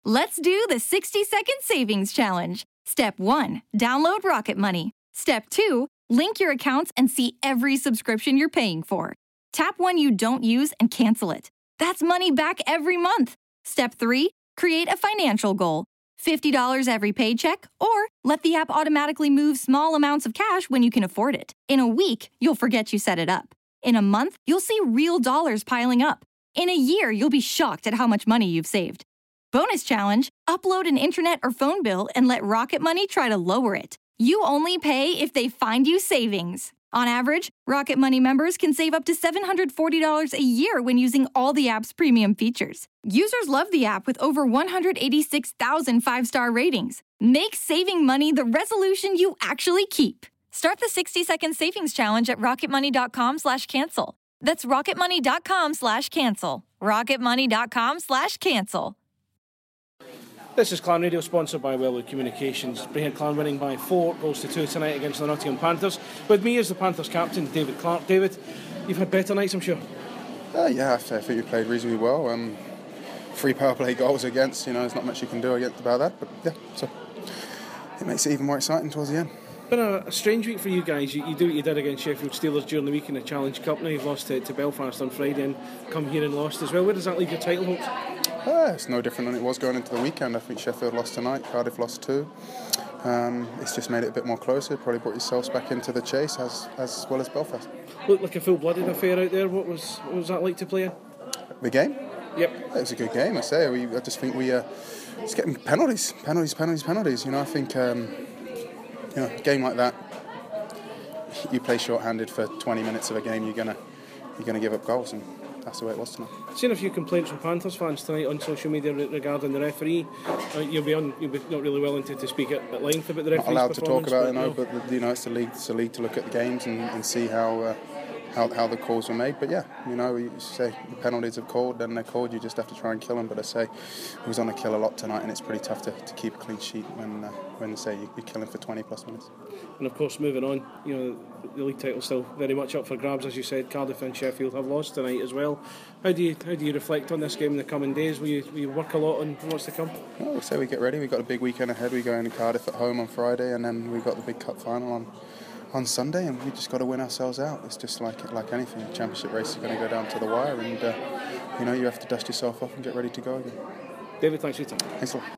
Let's do the 60-second savings challenge. Step 1, download Rocket Money. Step 2, link your accounts and see every subscription you're paying for. Tap one you don't use and cancel it. That's money back every month. Step 3, create a financial goal. $50 every paycheck, or let the app automatically move small amounts of cash when you can afford it. In a week, you'll forget you set it up. In a month, you'll see real dollars piling up. In a year, you'll be shocked at how much money you've saved. Bonus challenge, upload an internet or phone bill and let Rocket Money try to lower it. You only pay if they find you savings. On average, Rocket Money members can save up to $740 a year when using all the app's premium features. Users love the app with over 186,000 five-star ratings. Make saving money the resolution you actually keep. Start the 60-second savings challenge at rocketmoney.com/cancel. That's rocketmoney.com/cancel. rocketmoney.com/cancel. This is Clan Radio, sponsored by Wellwood Communications. Braehead Clan winning by 4-2 tonight against the Nottingham Panthers. With me is the Panthers captain, David Clarke. David, you've had better nights, I'm sure. Yeah, I think we played reasonably well. 3 power play goals against, there's not much you can do about that. But yeah, so it makes it even more exciting towards the end. Been a strange week for you guys. You do what you did against Sheffield Steelers during the week in the Challenge Cup. Now you've lost to Belfast on Friday and come here and lost as well. Where does that leave your title hopes? It's no different than it was going into the weekend. I think Sheffield lost tonight, Cardiff lost 2. It's just made it a bit more closer. Probably brought yourselves back into the chase as well as Belfast. Looked like a full-blooded affair out there. What was that like to play in? The game? Yep. It was a good game, I say. I just think we just getting penalties. I think a game like that, you play short-handed for 20 minutes of a game, you're gonna give up goals, and that's the way it was tonight. I've seen a few complaints from Panthers fans tonight on social media regarding the referee. You'll be not really willing to speak at length about the referee's not allowed to talk about it, no. But it's the league to look at the games and see how the calls were made. But yeah, you say the penalties are called, then they're called. You just have to try and kill them. But I say he was on a kill a lot tonight, and it's pretty tough to keep a clean sheet when say you're killing for 20 plus minutes. And of course, moving on, the league title's still very much up for grabs, as you said. Cardiff and Sheffield have lost tonight as well. How do you reflect on this game in the coming days? Will you work a lot on what's to come? Well, we say we get ready. We've got a big weekend ahead. We go into Cardiff at home on Friday, and then we've got the big cup final on Sunday, and we just got to win ourselves out. It's just like anything. The championship race is going to go down to the wire, and you have to dust yourself off and get ready to go again. David, thanks for your time. Thanks a lot.